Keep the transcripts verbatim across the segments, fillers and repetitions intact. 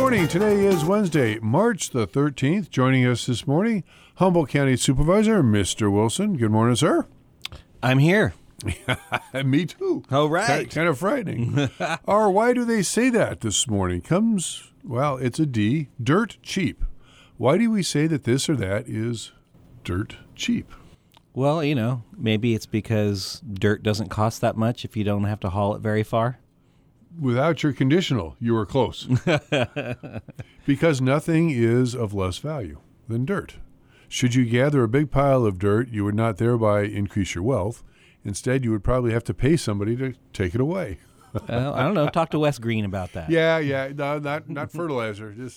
morning. Today is Wednesday, March the thirteenth. Joining us this morning, Humboldt County Supervisor, Mister Wilson. Good morning, sir. I'm here. Me too. All right. Kind, kind of frightening. Or why do they say that this morning? Comes, well, it's a D, dirt cheap. Why do we say that this or that is dirt cheap? Well, you know, maybe it's because dirt doesn't cost that much if you don't have to haul it very far. Without your conditional, you were close. Because nothing is of less value than dirt. Should you gather a big pile of dirt, you would not thereby increase your wealth. Instead, you would probably have to pay somebody to take it away. uh, I don't know. Talk to Wes Green about that. Yeah, yeah. No, not not fertilizer. Just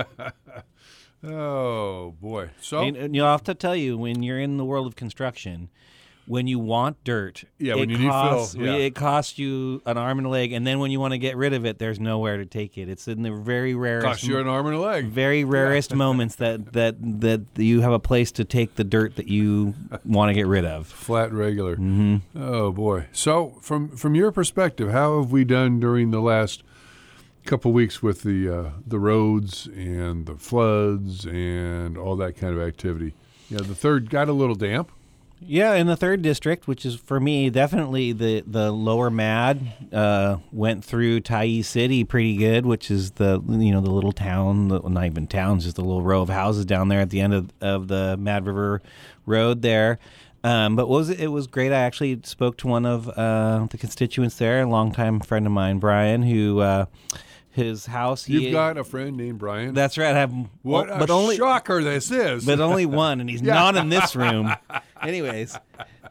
oh, boy. So And, and, you know, I'll have to tell you, when you're in the world of construction, when you want dirt, Yeah, it when you need costs, fill, yeah. it costs you an arm and a leg, and then when you want to get rid of it, there's nowhere to take it. It's in the very rarest, costs you an arm and a leg. very rarest moments that, that that you have a place to take the dirt that you want to get rid of. Flat regular. Mm-hmm. Oh, boy. So from from your perspective, how have we done during the last couple weeks with the uh, the roads and the floods and all that kind of activity? Yeah, the third got a little damp. Yeah, in the third district, which is for me definitely the the lower Mad, uh, went through Tyee City pretty good, which is the you know the little town, the, well, not even town, just a little row of houses down there at the end of of the Mad River Road there. Um, but what was it? It was great. I actually spoke to one of uh, the constituents there, a longtime friend of mine, Brian, who. Uh, His house. He, You've got a friend named Brian. That's right. I have. What but a only, shocker this is. But only one, and he's Yeah. not in this room. Anyways,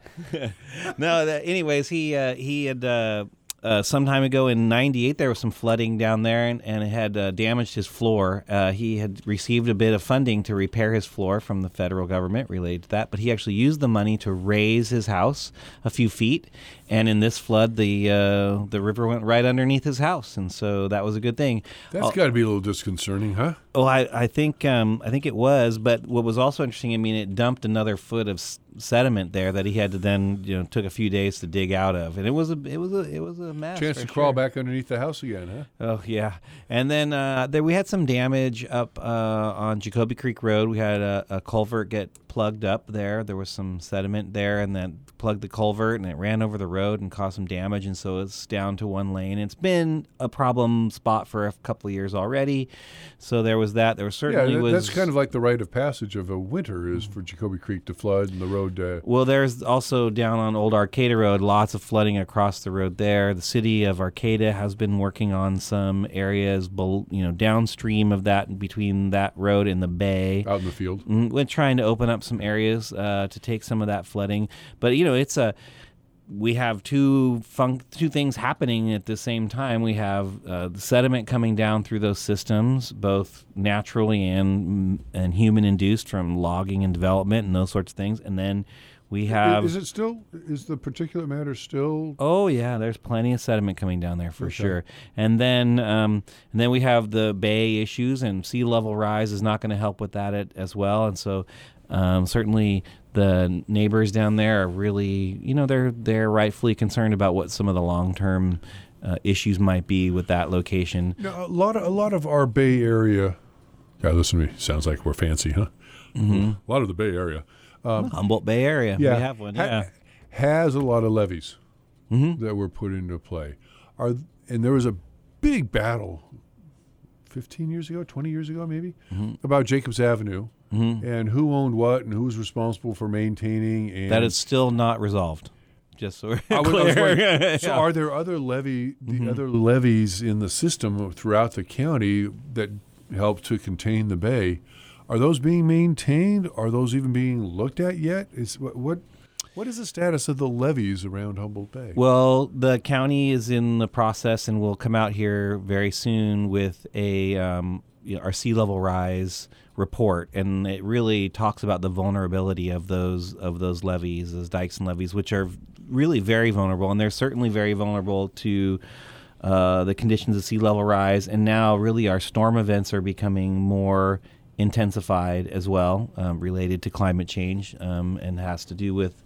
no. That, anyways, he uh, he had uh, uh, some time ago in ninety-eight there was some flooding down there, and, and it had uh, damaged his floor. Uh, he had received a bit of funding to repair his floor from the federal government related to that, but he actually used the money to raise his house a few feet. And in this flood, the uh, the river went right underneath his house, and so that was a good thing. That's Uh, got to be a little disconcerting, huh? Oh, I, I think um, I think it was, but what was also interesting, I mean, it dumped another foot of s- sediment there that he had to then, you know, took a few days to dig out of, and it was a it was a it was a mess. Chance for to crawl sure. back underneath the house again, huh? Oh yeah, and then uh, there we had some damage up uh, on Jacoby Creek Road. We had a, a culvert get plugged up there. There was some sediment there, and then plugged the culvert, and it ran over the road and caused some damage, and so it's down to one lane. It's been a problem spot for a couple of years already, so there was that. There was certainly Yeah, that, was that's kind of like the rite of passage of a winter is for Jacoby Creek to flood and the road. Uh, Well, there's also down on Old Arcata Road, lots of flooding across the road there. The city of Arcata has been working on some areas, bel- you know, downstream of that, between that road and the bay. out in the field. Mm, We're trying to open up some areas uh, to take some of that flooding, but you know, it's a we have two fun- two things happening at the same time. We have uh, the sediment coming down through those systems, both naturally and and human induced from logging and development and those sorts of things, and then we have. Is it still? Is the particulate matter still? Oh yeah, there's plenty of sediment coming down there for Okay. sure. And then, um, and then we have the bay issues, and sea level rise is not going to help with that at, as well. And so, um, certainly, the neighbors down there are really, you know, they're they're rightfully concerned about what some of the long term uh, issues might be with that location. No, a lot of a lot of our Bay Area. God, listen to me. Sounds like we're fancy, huh? Mm-hmm. A lot of the Bay Area. Um, Humboldt Bay Area, yeah, we have one. ha- Yeah. has a lot of levees Mm-hmm. that were put into play. Are and there was a big battle fifteen years ago, twenty years ago, maybe, Mm-hmm. about Jacobs Avenue Mm-hmm. and who owned what and who was responsible for maintaining. And That is still not resolved. Just so we're I was- I was clear. wondering, so Yeah. are there other levee, the Mhm. other levees in the system throughout the county that help to contain the bay? Are those being maintained? Are those even being looked at yet? Is what what, what is the status of the levees around Humboldt Bay? Well, the county is in the process, and will come out here very soon with a um, you know, our sea level rise report, and it really talks about the vulnerability of those of those levees, those dikes and levees, which are really very vulnerable, and they're certainly very vulnerable to uh, the conditions of sea level rise. And now, really, our storm events are becoming more intensified as well, um, related to climate change, um, and has to do with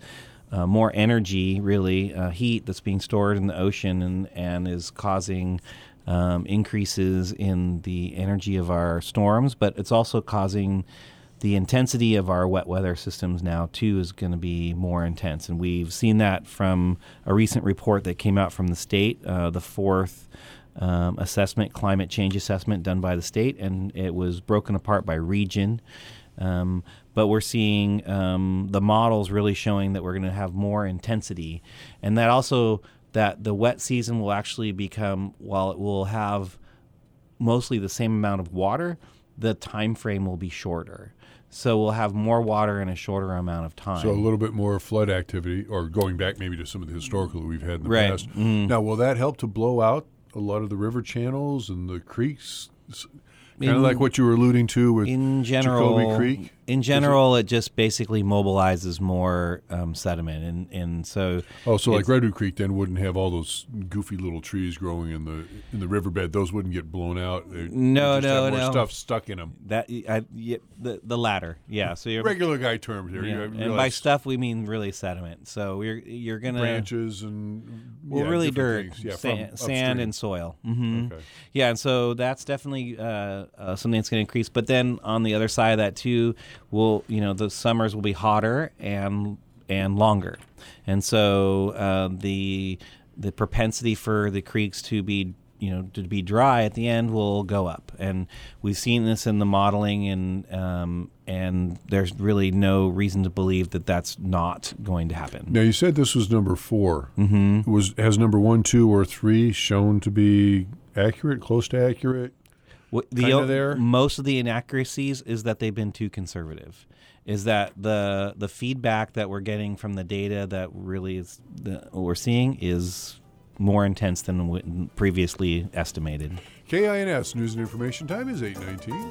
uh, more energy, really, uh, heat that's being stored in the ocean and, and is causing um, increases in the energy of our storms, but it's also causing the intensity of our wet weather systems now, too, is going to be more intense. And we've seen that from a recent report that came out from the state, uh, the fourth um, assessment, climate change assessment done by the state, and it was broken apart by region. Um, but we're seeing um, the models really showing that we're going to have more intensity. And that also, that the wet season will actually become, while it will have mostly the same amount of water, the time frame will be shorter. So we'll have more water in a shorter amount of time. So a little bit more flood activity, or going back maybe to some of the historical that we've had in the right. past. Mm. Now, will that help to blow out a lot of the river channels and the creeks? Kind of like what you were alluding to with in general, Jacoby Creek? In general, it? it just basically mobilizes more um, sediment. And, and so Oh, so like Redwood Creek then wouldn't have all those goofy little trees growing in the in the riverbed. Those wouldn't get blown out. They, no, just no, have more no. stuff stuck in them. That I, yeah, the the latter, yeah. So you're Regular guy terms here. yeah. You And by realize stuff we mean really sediment. So you're you're gonna branches and well, yeah, really different dirt, things. Yeah, sand, from sand upstream. and soil. Mm-hmm. Okay. Yeah, and so that's definitely uh, uh, something that's going to increase. But then on the other side of that too, we'll you know the summers will be hotter and and longer, and so uh, the the propensity for the creeks to be you know to be dry at the end will go up, and we've seen this in the modeling, and um, and there's really no reason to believe that that's not going to happen. Now you said this was number four. Mm-hmm. Was has number one, two, or three shown to be accurate, close to accurate? What, the Kinda o- there? Most of the inaccuracies is that they've been too conservative. Is that the the feedback that we're getting from the data that really is the, what we're seeing is more intense than w- previously estimated. K I N S News and Information Time is eight nineteen.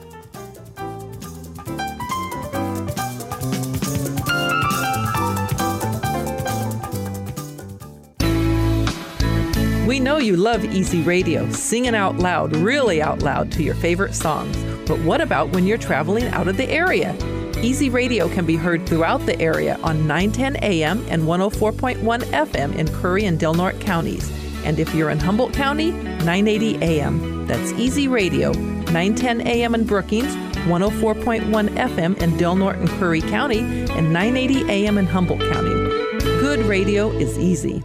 We know you love Easy Radio, singing out loud, really out loud to your favorite songs. But what about when you're traveling out of the area? Easy Radio can be heard throughout the area on nine ten A M and one oh four point one F M in Curry and Del Norte counties. And if you're in Humboldt County, nine eighty A M. That's Easy Radio, nine ten A M in Brookings, one oh four point one F M in Del Norte and Curry County, and nine eighty A M in Humboldt County. Good radio is easy.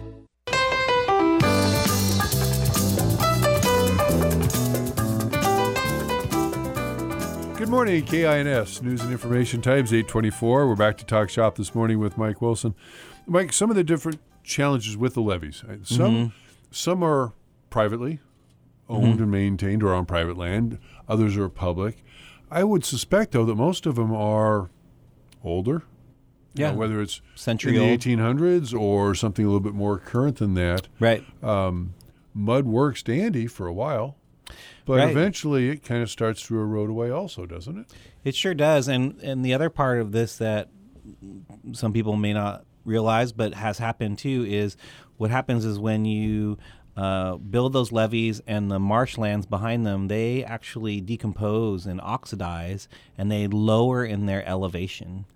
Good morning, K I N S News and Information Times, eight twenty-four. We're back to Talk Shop this morning with Mike Wilson. Mike, some of the different challenges with the levees. Some Mm-hmm. some are privately owned Mm-hmm. and maintained or on private land. Others are public. I would suspect, though, that most of them are older. You Yeah. know, whether it's Century in the old. eighteen hundreds or something a little bit more current than that. Right. Um, mud works dandy for a while. But Right. eventually it kind of starts to erode away also, doesn't it? It sure does. And and the other part of this that some people may not realize but has happened too is what happens is when you uh, build those levees and the marshlands behind them, they actually decompose and oxidize and they lower in their elevation.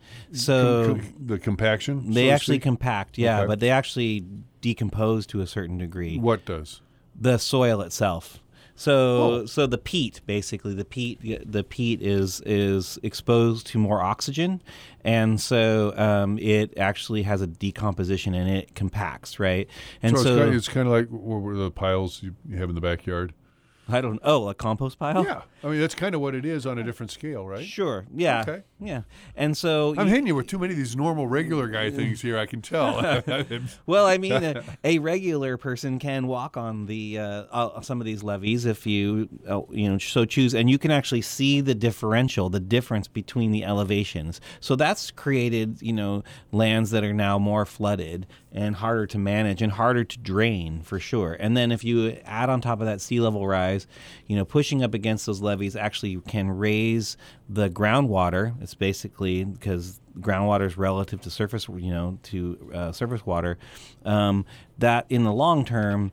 So Com- com- the compaction? so they to actually speak? compact, yeah, Okay. but they actually decompose to a certain degree. What does? The soil itself. So, Oh. so the peat, basically, the peat, the peat is is exposed to more oxygen, and so um, it actually has a decomposition and it compacts, right? And so, so, it's, kind of, it's kind of like what were the piles you you have in the backyard. I don't. Oh, a compost pile? Yeah, I mean that's kind of what it is on a different scale, right? Sure. Yeah. Okay. Yeah. And so, I'm hitting you with too many of these normal regular guy things here. I can tell. well, I mean, a, a regular person can walk on the uh, uh, some of these levees if you uh, you know so choose, and you can actually see the differential, the difference between the elevations. So that's created you know lands that are now more flooded and harder to manage and harder to drain for sure. And then if you add on top of that sea level rise, you know, pushing up against those levees actually can raise the groundwater. It's basically because groundwater is relative to surface, you know, to uh, surface water. Um, that in the long term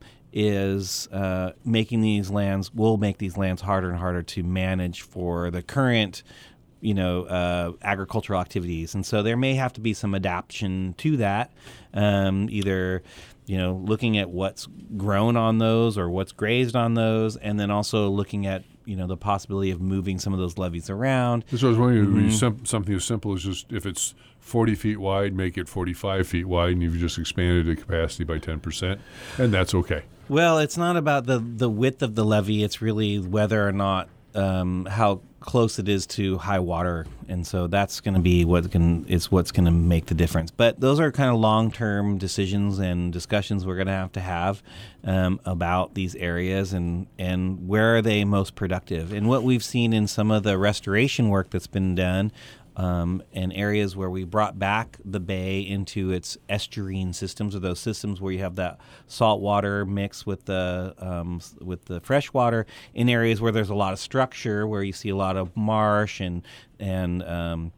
is uh, making these lands will make these lands harder and harder to manage for the current, you know, uh, agricultural activities. And so there may have to be some adaptation to that, um, either, you know, looking at what's grown on those or what's grazed on those, and then also looking at, you know, the possibility of moving some of those levees around. So I was wondering, Mm-hmm. sim- something as simple as just if it's forty feet wide, make it forty-five feet wide, and you've just expanded the capacity by ten percent, and that's okay. Well, it's not about the, the width of the levee. It's really whether or not um, how close it is to high water, and so that's going to be what can is what's going to make the difference. But those are kind of long-term decisions and discussions we're going to have to have um, about these areas and and where are they most productive. And what we've seen in some of the restoration work that's been done. Um, and areas where we brought back the bay into its estuarine systems, or those systems where you have that salt water mixed with the um, with the fresh water, in areas where there's a lot of structure, where you see a lot of marsh and and um,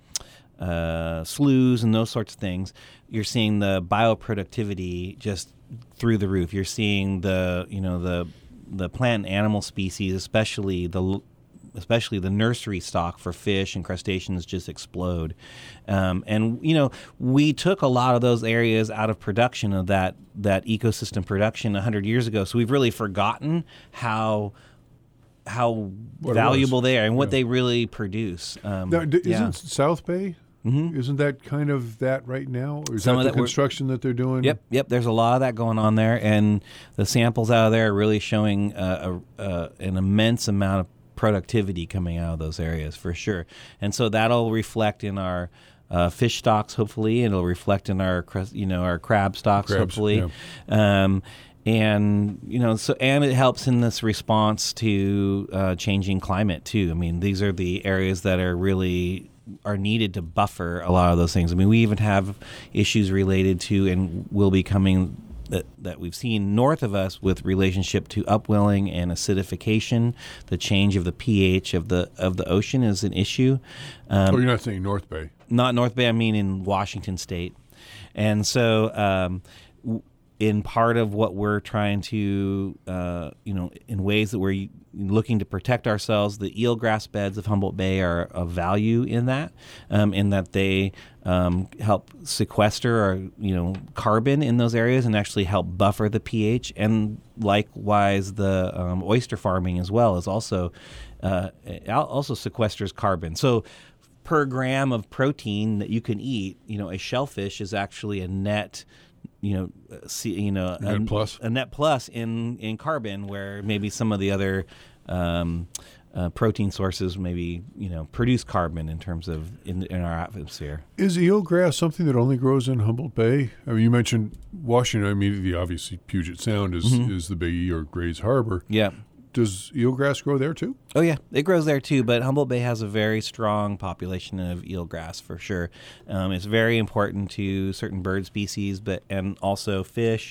uh, sloughs and those sorts of things. You're seeing the bioproductivity just through the roof. You're seeing the you know the the plant and animal species, especially the especially the nursery stock for fish and crustaceans, just explode. Um, and, you know, we took a lot of those areas out of production of that, that ecosystem production one hundred years ago. So we've really forgotten how how What it valuable was. they are and what Yeah. they really produce. Um, Now, d- isn't yeah. South Bay, Mhm. isn't that kind of that right now? Or is Some that of the that we're- construction that they're doing? Yep, yep. There's a lot of that going on there, and the samples out of there are really showing uh, a, uh, an immense amount of productivity coming out of those areas for sure. And so that'll reflect in our uh, fish stocks, hopefully. It'll reflect in our crust- you know our crab stocks, Crabs, hopefully. Um, and you know, so and it helps in this response to uh, changing climate too. I mean, these are the areas that are really are needed to buffer a lot of those things. I mean, we even have issues related to, and will be coming that, that we've seen north of us with relationship to upwelling and acidification. The change of the pH of the of the ocean is an issue. Um, Oh, you're not saying North Bay. not North Bay, I mean in Washington State. And so um, w- in part of what we're trying to, uh, you know, in ways that we're looking to protect ourselves, the eelgrass beds of Humboldt Bay are of value in that, um, in that they um, help sequester or, you know, carbon in those areas and actually help buffer the pH. And likewise, the um, oyster farming as well is also, uh, also sequesters carbon. So per gram of protein that you can eat, you know, a shellfish is actually a net, you know, see, you know, A net plus? a net plus in, in carbon, where maybe some of the other um, uh, protein sources maybe, you know, produce carbon in terms of in, in our atmosphere. Is eelgrass something that only grows in Humboldt Bay? I mean, you mentioned Washington. Immediately, obviously, Puget Sound is, Mm-hmm. is the Big E or Grays Harbor. Yeah. Does eelgrass grow there too? Oh yeah, it grows there too. But Humboldt Bay has a very strong population of eelgrass for sure. Um, it's very important to certain bird species, but and also fish.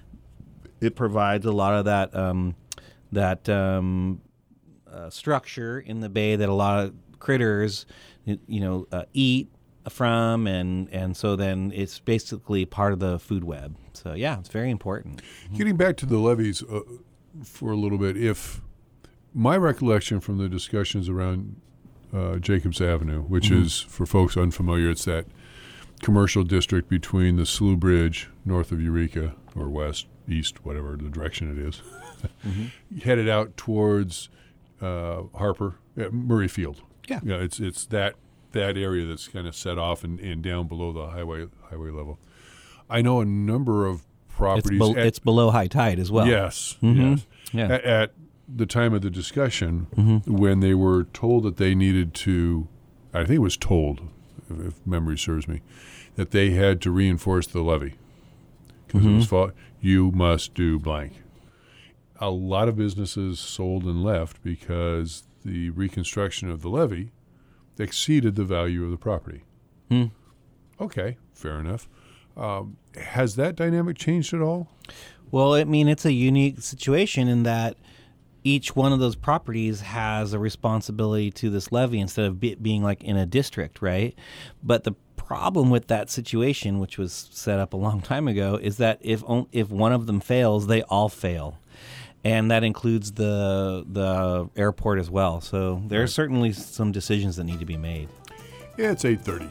It provides a lot of that um, that um, uh, structure in the bay that a lot of critters, you know, uh, eat from, and and so then it's basically part of the food web. So yeah, it's very important. Getting back to the levees uh, for a little bit, if my recollection from the discussions around uh, Jacobs Avenue, which Mhm. is, for folks unfamiliar, it's that commercial district between the Slough Bridge north of Eureka, or west, east, whatever the direction it is, Mm-hmm. headed out towards uh, Harper, uh, Murray Field. Yeah. Yeah, it's it's that that area that's kind of set off and, and down below the highway highway level. I know a number of It's, properties. be- at- it's below high tide as well. Yes, Mhm. yes. Yeah. At, at the time of the discussion, Mhm. when they were told that they needed to, I think it was told, if, if memory serves me, that they had to reinforce the levee because it was Mhm. fought, you must do blank. A lot of businesses sold and left because the reconstruction of the levee exceeded the value of the property. Hmm. Okay, fair enough. Um, has that dynamic changed at all? Well, I mean, it's a unique situation in that each one of those properties has a responsibility to this levee instead of be, being like in a district, right? But the problem with that situation, which was set up a long time ago, is that if on, if one of them fails, they all fail. And that includes the the airport as well. So there are certainly some decisions that need to be made. It's eight thirty.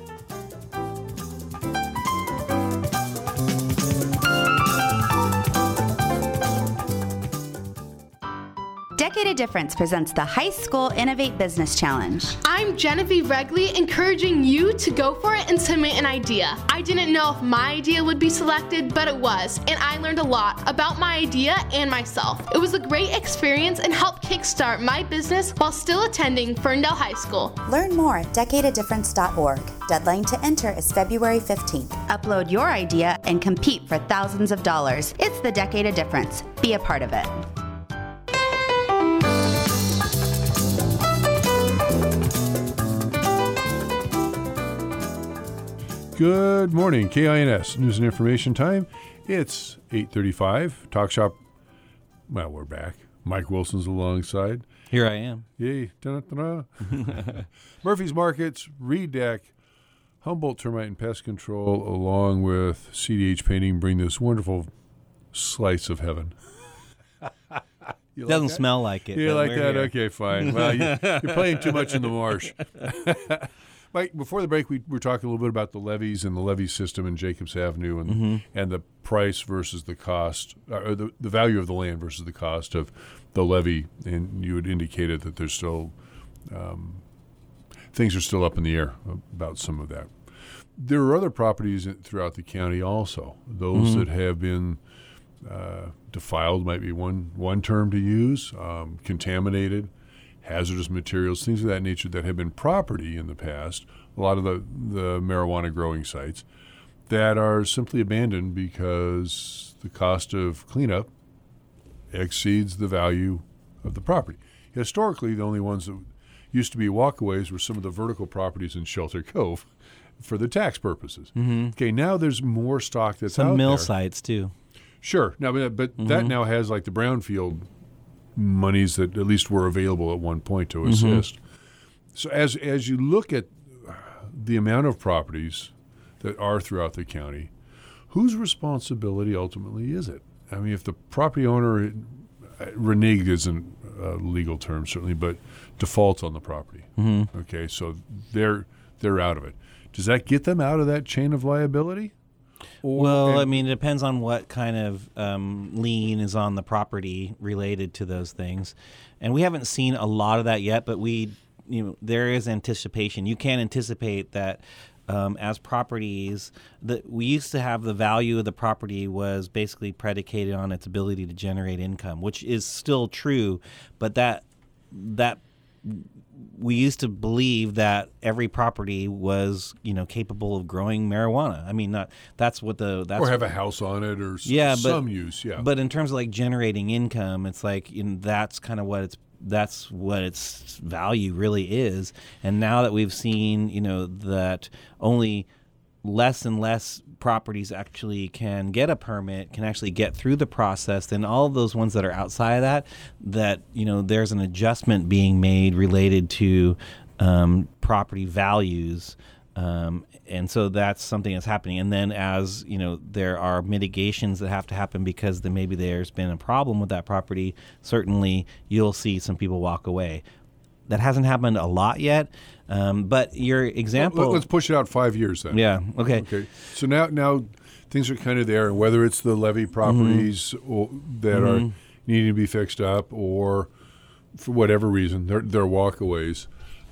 Decade of Difference presents the High School Innovate Business Challenge. I'm Genevieve Regley, encouraging you to go for it and submit an idea. I didn't know if my idea would be selected, but it was, and I learned a lot about my idea and myself. It was a great experience and helped kickstart my business while still attending Ferndale High School. Learn more at decade of difference dot org. Deadline to enter is February fifteenth. Upload your idea and compete for thousands of dollars. It's the Decade of Difference. Be a part of it. Good morning, K I N S News and Information Time. It's eight thirty-five. Talk Shop. Well, we're back. Mike Wilson's alongside. Here I am. Yay. Da-da-da-da. Murphy's Markets, Reed Deck, Humboldt Termite and Pest Control, along with C D H Painting, bring this wonderful slice of heaven. It doesn't like smell like it. You like that? Here. Okay, fine. Well, you, you're playing too much in the marsh. Mike, before the break, we were talking a little bit about the levies and the levee system in Jacobs Avenue and mm-hmm. and the price versus the cost, or the, the value of the land versus the cost of the levee. And you had indicated that there's still, um, things are still up in the air about some of that. There are other properties throughout the county also. Those mm-hmm. that have been uh, defiled might be one, one term to use, um, contaminated, hazardous materials, things of that nature that have been property in the past, a lot of the, the marijuana growing sites, that are simply abandoned because the cost of cleanup exceeds the value of the property. Historically, the only ones that used to be walkaways were some of the vertical properties in Shelter Cove for the tax purposes. Mm-hmm. Okay, now there's more stock that's Some out mill there. sites, too. Sure. Now, but, but mm-hmm. that now has like the brownfield monies that at least were available at one point to assist. Mm-hmm. So as as you look at the amount of properties that are throughout the county, whose responsibility ultimately is it? I mean, if the property owner, renege isn't a legal term certainly, but defaults on the property. Mm-hmm. Okay, so they're they're out of it. Does that get them out of that chain of liability? Or, well, I mean, it depends on what kind of um, lien is on the property related to those things, and we haven't seen a lot of that yet. But we, you know, there is anticipation. You can anticipate that um, as properties, that we used to have the value of the property was basically predicated on its ability to generate income, which is still true, but that that. we used to believe that every property was, you know, capable of growing marijuana. I mean, not that's what the that's or have a house on it or yeah, s- but, some use. Yeah, but in terms of like generating income, it's like you know, that's kind of what it's that's what its value really is. And now that we've seen, you know, that only less and less properties actually can get a permit, can actually get through the process, then all of those ones that are outside of that, that, you know, there's an adjustment being made related to um, property values. Um, and so that's something that's happening. And then as, you know, there are mitigations that have to happen because then maybe there's been a problem with that property, certainly you'll see some people walk away. That hasn't happened a lot yet, um, but your example... Let's push it out five years then. Yeah, okay. Okay. So now now things are kind of there, and whether it's the levee properties mm-hmm. or, that mm-hmm. are needing to be fixed up or for whatever reason, they're, they're walkaways,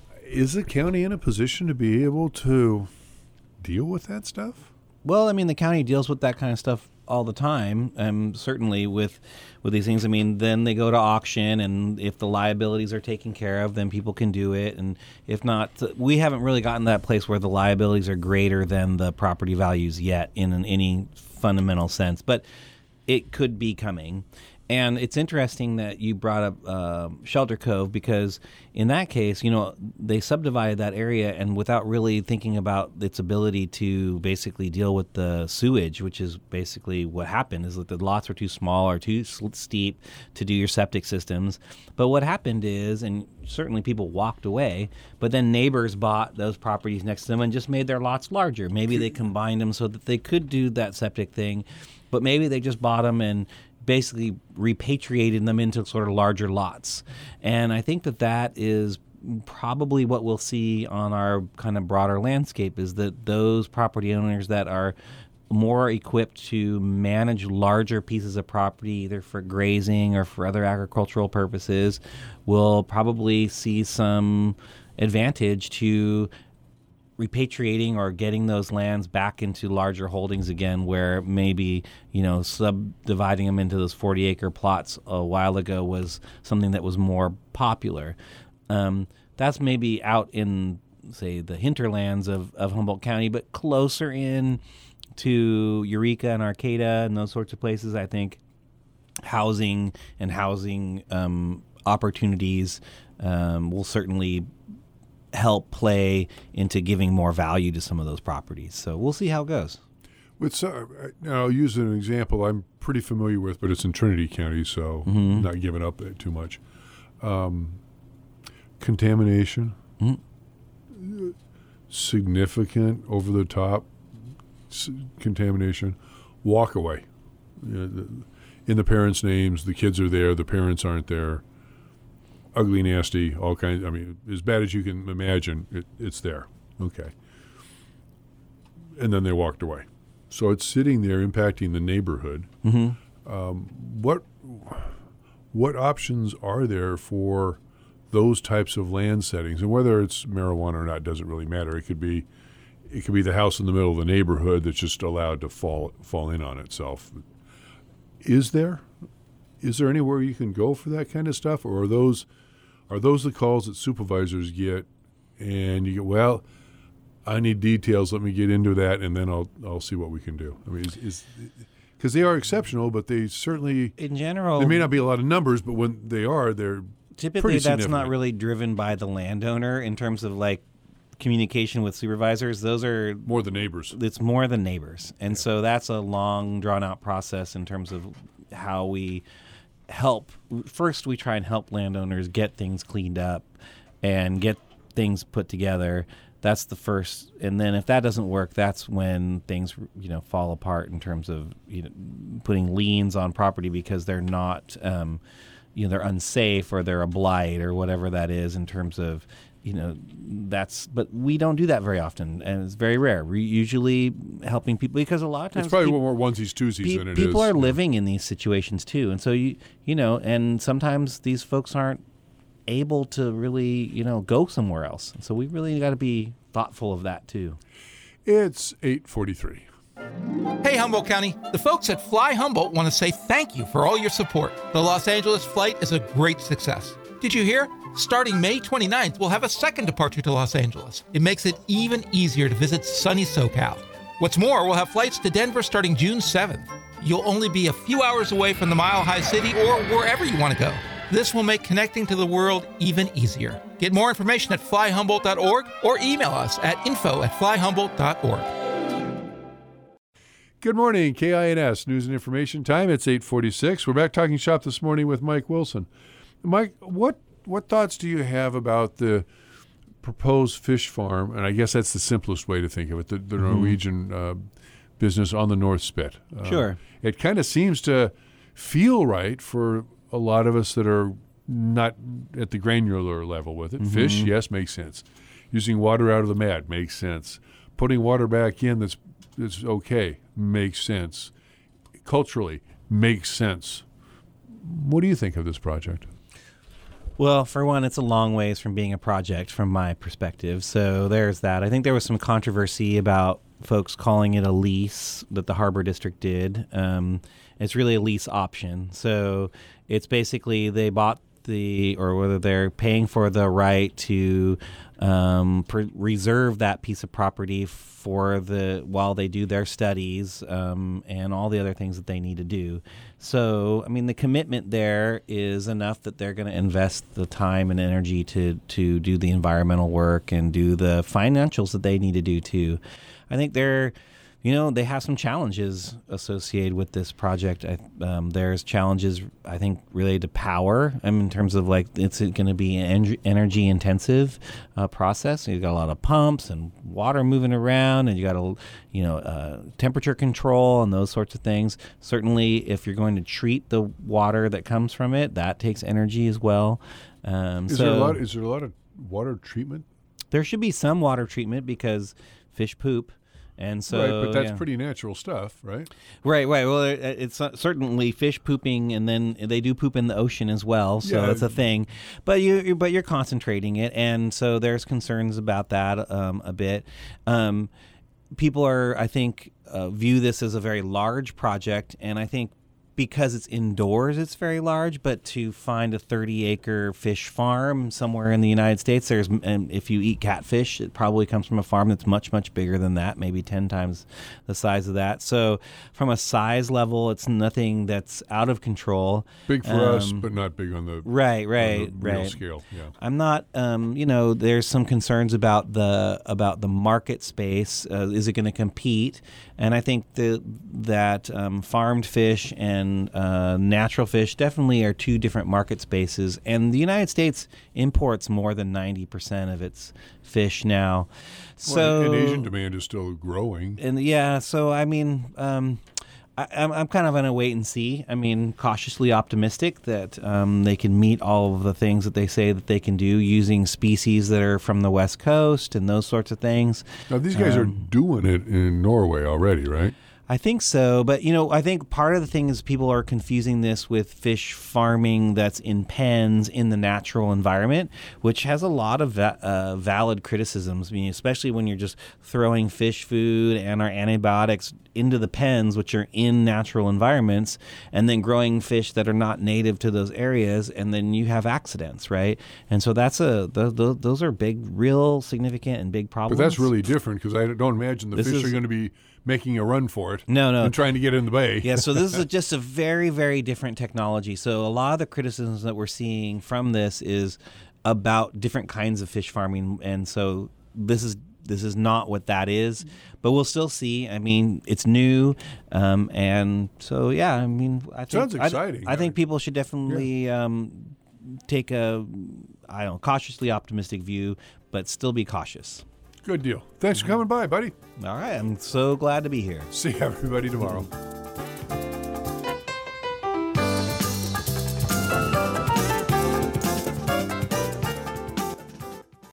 is the county in a position to be able to deal with that stuff? Well, I mean, the county deals with that kind of stuff all the time, um, certainly with with these things. I mean, then they go to auction, and if the liabilities are taken care of, then people can do it. And if not, we haven't really gotten to that place where the liabilities are greater than the property values yet in an, any fundamental sense. But it could be coming. And it's interesting that you brought up uh, Shelter Cove because in that case, you know, they subdivided that area and without really thinking about its ability to basically deal with the sewage, which is basically what happened, is that the lots were too small or too steep to do your septic systems. But what happened is, and certainly people walked away, but then neighbors bought those properties next to them and just made their lots larger. Maybe they combined them so that they could do that septic thing, but maybe they just bought them and basically repatriated them into sort of larger lots. And I think that that is probably what we'll see on our kind of broader landscape is that those property owners that are more equipped to manage larger pieces of property, either for grazing or for other agricultural purposes, will probably see some advantage to repatriating or getting those lands back into larger holdings again, where maybe, you know, subdividing them into those forty acre plots a while ago was something that was more popular. Um, that's maybe out in, say, the hinterlands of, of Humboldt County, but closer in to Eureka and Arcata and those sorts of places, I think housing and housing um, opportunities um, will certainly help play into giving more value to some of those properties. So we'll see how it goes. With, uh, I'll use an example I'm pretty familiar with, but it's in Trinity County, so mm-hmm. not giving up too much. Um, contamination, mm-hmm. significant, over-the-top s- contamination, walk away. You know, the, in the parents' names, the kids are there, the parents aren't there. Ugly, nasty, all kinds. I mean, as bad as you can imagine, it, it's there. Okay. And then they walked away. So it's sitting there impacting the neighborhood. Mm-hmm. Um, what what options are there for those types of land settings? And whether it's marijuana or not doesn't really matter. It could be it could be the house in the middle of the neighborhood that's just allowed to fall fall in on itself. Is there? Is there anywhere you can go for that kind of stuff, or are those are those the calls that supervisors get, and you go, well, I need details. Let me get into that, and then I'll I'll see what we can do. I mean, is because they are exceptional, but they certainly in general there may not be a lot of numbers, but when they are, they're typically that's not really driven by the landowner in terms of like communication with supervisors. Those are more the neighbors. It's more the neighbors, and yeah. so that's a long, drawn out process in terms of how we help. First, we try and help landowners get things cleaned up and get things put together. That's the first, and then if that doesn't work, that's when things, you know, fall apart in terms of, you know, putting liens on property because they're not, um, you know, they're unsafe or they're a blight or whatever that is in terms of, you know, that's, but we don't do that very often, and it's very rare. We're usually helping people because a lot of times it's probably people, more onesies, twosies pe- than it people is. People are living in these situations too, and so you, you know, and sometimes these folks aren't able to really, you know, go somewhere else. So we really got to be thoughtful of that too. It's eight forty-three. Hey, Humboldt County. The folks at Fly Humboldt want to say thank you for all your support. The Los Angeles flight is a great success. Did you hear? Starting May twenty-ninth, we'll have a second departure to Los Angeles. It makes it even easier to visit sunny SoCal. What's more, we'll have flights to Denver starting June seventh. You'll only be a few hours away from the Mile High City or wherever you want to go. This will make connecting to the world even easier. Get more information at fly humboldt dot org or email us at info at fly humboldt dot org. Good morning, K I N S News and Information Time. It's eight forty-six. We're back talking shop this morning with Mike Wilson. Mike, what what thoughts do you have about the proposed fish farm? And I guess that's the simplest way to think of it, the, the mm-hmm. Norwegian uh, business on the North Spit. Uh, sure. It kind of seems to feel right for a lot of us that are not at the granular level with it. Mm-hmm. Fish, yes, makes sense. Using water out of the mat makes sense. Putting water back in that's that's okay makes sense. Culturally makes sense. What do you think of this project? Well, for one, it's a long ways from being a project from my perspective. So there's that. I think there was some controversy about folks calling it a lease that the Harbor District did. Um, it's really a lease option. So it's basically they bought the, or whether they're paying for the right to um, pre- reserve that piece of property for the while they do their studies um, and all the other things that they need to do. So, I mean, the commitment there is enough that they're going to invest the time and energy to to do the environmental work and do the financials that they need to do too. I think they're, you know, they have some challenges associated with this project. I, um, there's challenges, I think, related to power. I mean, in terms of like, it's going to be an energy intensive uh, process. You've got a lot of pumps and water moving around, and you got a, you know, uh, temperature control and those sorts of things. Certainly, if you're going to treat the water that comes from it, that takes energy as well. Um, is so, there a lot? Is there a lot of water treatment? There should be some water treatment because fish poop. And so, right, but that's yeah. pretty natural stuff, right? Right, right. Well, it- it's certainly fish pooping, and then they do poop in the ocean as well. So Yeah. it's a thing. But you, but you're concentrating it, and so there's concerns about that um, a bit. Um, people are, I think, uh, view this as a very large project, and I think because it's indoors, it's very large. But to find a thirty-acre fish farm somewhere in the United States, there's, and if you eat catfish, it probably comes from a farm that's much, much bigger than that, maybe ten times the size of that. So, from a size level, it's nothing that's out of control. Big for us, Um, but not big on the Right, on right, the real right. scale. Yeah. I'm not, um, you know, there's some concerns about the about the market space. Uh, is it going to compete? And I think the, that um, farmed fish and uh, natural fish definitely are two different market spaces. And the United States imports more than ninety percent of its fish now. So Well, and Asian demand is still growing. and yeah, so I mean, um, I, I'm, I'm kind of on a wait and see. I mean, cautiously optimistic that um, they can meet all of the things that they say that they can do using species that are from the West Coast and those sorts of things. Now, these guys are Um, doing it in Norway already, right? I think so, but you know, I think part of the thing is people are confusing this with fish farming that's in pens in the natural environment, which has a lot of va- uh, valid criticisms. I mean, especially when you're just throwing fish food and our antibiotics into the pens, which are in natural environments, and then growing fish that are not native to those areas, and then you have accidents, right? And so that's a th- th- those are big, real significant and big problems. But that's really different because I don't imagine the This fish is- are going to be making a run for it. No, no. And trying to get in the bay. Yeah, so this is just a very, very different technology. So a lot of the criticisms that we're seeing from this is about different kinds of fish farming, and so this is this is not what that is. But we'll still see. I mean, it's new, um, and so yeah. I mean, I think Sounds I- exciting. I, think people should definitely um, take a I don't know cautiously optimistic view, but still be cautious. Good deal. Thanks for coming by, buddy. All right, I'm so glad to be here. See everybody tomorrow.